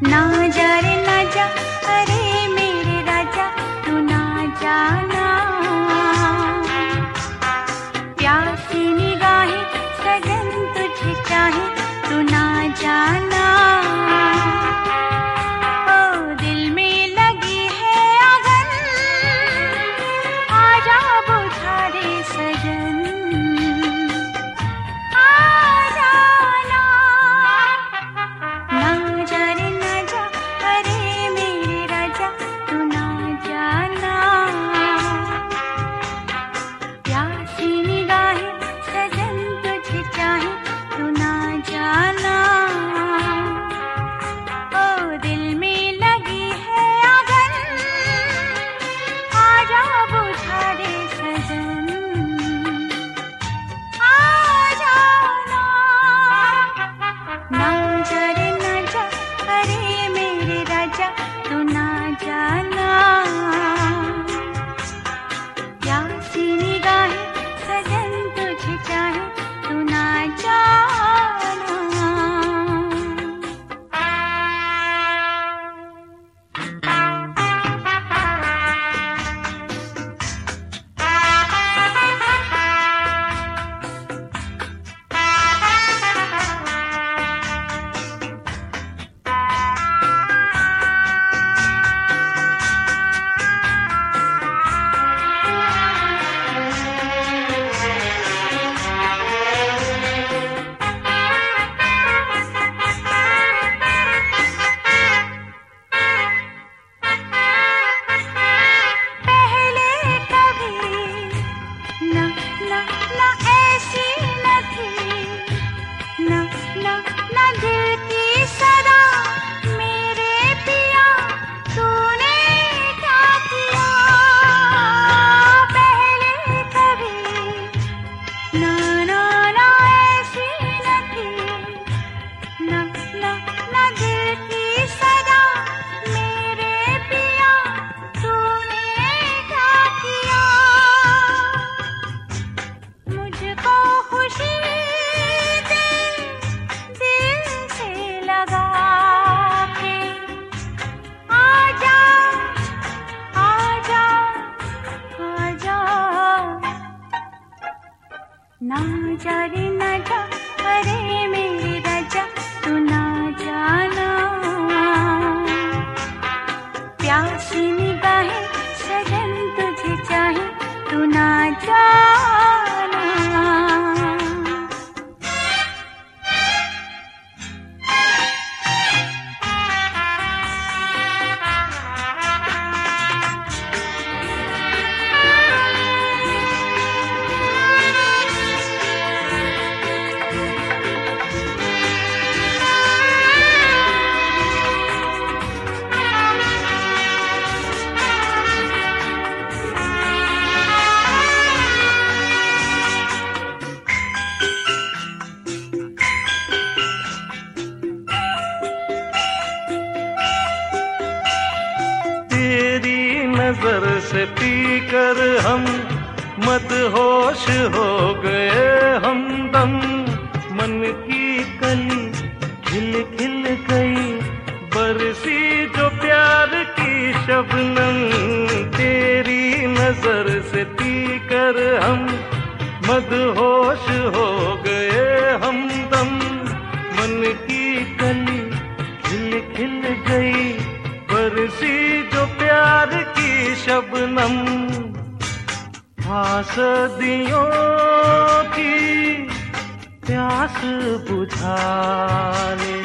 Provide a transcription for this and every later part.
ना जा रे ना जा, अरे मेरे राजा तू ना जाना। प्यासी निगाहें सजन तुझे चाहे तू ना जाना। ओ दिल में लगी है आगन, आजा बुझा दे सजन, आ जाना। ना जा रे ना जा, अरे मेरे राजा तू ना जाना। प्यासी निगाहें सजन तुझे चाहे तू ना जाना। ओ दिल में लगी है आगन, आजा बुझा दे सजन, आ जाना। ना जा रे ना जा, अरे मेरे राजा तू ना जाना। प्यासी निगाहें सजन तुझे चाहे तू ना जाना। पहले कभी ना ना ना ऐसी न थी, ना ना ना दिल की सदा मेरे पिया तूने क्या किया। पहले कभी ना ना ना ऐसी न थी, ना ना ना दिल की सदा मेरे पिया तूने क्या किया। मुझको खुशी दे दिल से लगा के, आजा आजा आजा। ना जा रे ना जा, अरे मेरे राजा तू ना जाना। प्यासी निगाहें सजन तुझे चाहे तू ना जाना। तेरी नजर से पीकर हम मदहोश हो गए हमदम। मन की कली खिल खिल गई, बरसी जो प्यार की शबनम। तेरी नजर से पीकर हम मदहोश हो गए हमदम। मन की कली खिल खिल गई, बरसी जो प्यार की शबनम। सदियों की प्यास बुझा ले,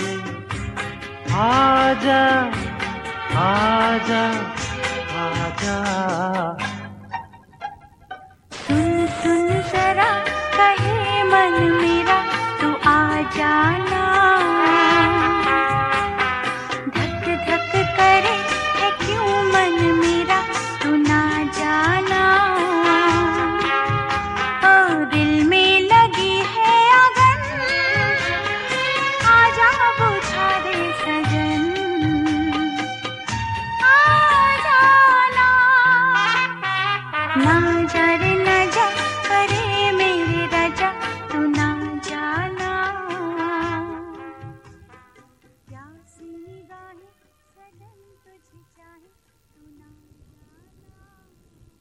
आजा आजा आजा। सुन सुन जरा कहे मन मेरा तू आ जाना।